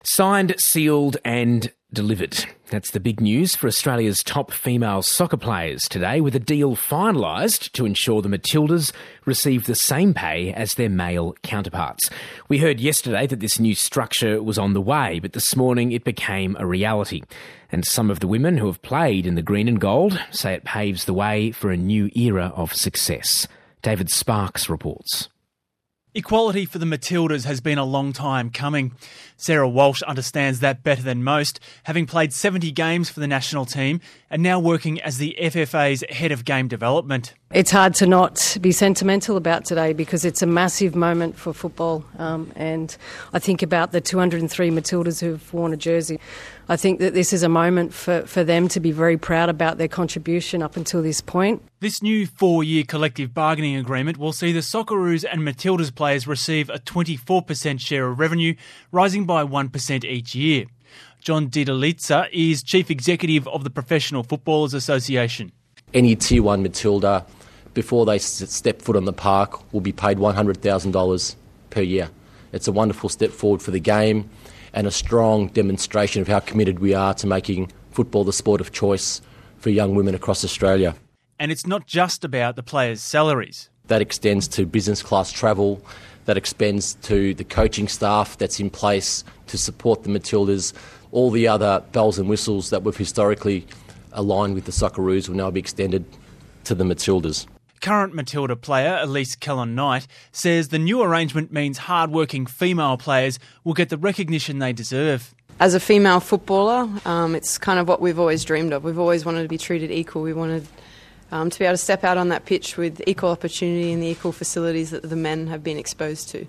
Signed, sealed and delivered. That's the big news for Australia's top female soccer players today, with a deal finalised to ensure the Matildas receive the same pay as their male counterparts. We heard yesterday that this new structure was on the way, but this morning it became a reality. And some of the women who have played in the green and gold say it paves the way for a new era of success. David Sparks reports. Equality for the Matildas has been a long time coming. Sarah Walsh understands that better than most, having played 70 games for the national team and now working as the FFA's head of game development. It's hard to not be sentimental about today because it's a massive moment for football, and I think about the 203 Matildas who've worn a jersey. I think that this is a moment for them to be very proud about their contribution up until this point. This new 4-year collective bargaining agreement will see the Socceroos and Matildas players receive a 24% share of revenue, rising by 1% each year. John Didalitza is Chief Executive of the Professional Footballers Association. Any Tier 1 Matilda, before they step foot on the park, will be paid $100,000 per year. It's a wonderful step forward for the game and a strong demonstration of how committed we are to making football the sport of choice for young women across Australia. And it's not just about the players' salaries. That extends to business class travel, that extends to the coaching staff that's in place to support the Matildas. All the other bells and whistles that we've historically aligned with the Socceroos will now be extended to the Matildas. Current Matilda player Elise Kellon-Knight says the new arrangement means hard-working female players will get the recognition they deserve. As a female footballer, it's kind of what we've always dreamed of. We've always wanted to be treated equal. We wanted to be able to step out on that pitch with equal opportunity and the equal facilities that the men have been exposed to.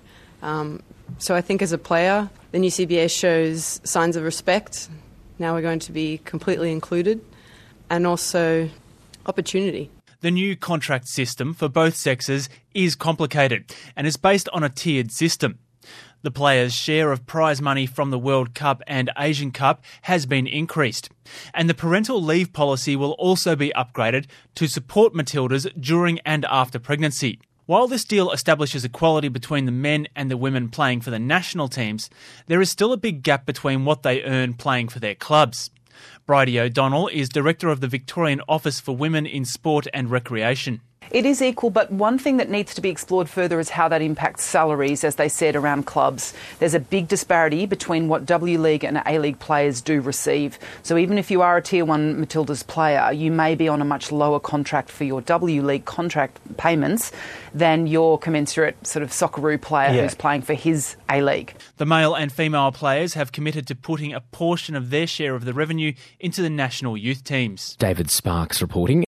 So I think as a player, the new CBA shows signs of respect. Now we're going to be completely included, and also opportunity. The new contract system for both sexes is complicated and is based on a tiered system. The players' share of prize money from the World Cup and Asian Cup has been increased. And the parental leave policy will also be upgraded to support Matildas during and after pregnancy. While this deal establishes equality between the men and the women playing for the national teams, there is still a big gap between what they earn playing for their clubs. Bridie O'Donnell is Director of the Victorian Office for Women in Sport and Recreation. It is equal, but one thing that needs to be explored further is how that impacts salaries, as they said, around clubs. There's a big disparity between what W League and A-League players do receive. So even if you are a Tier 1 Matildas player, you may be on a much lower contract for your W League contract payments than your commensurate sort of Socceroo player who's playing for his A-League. The male and female players have committed to putting a portion of their share of the revenue into the national youth teams. David Sparks reporting.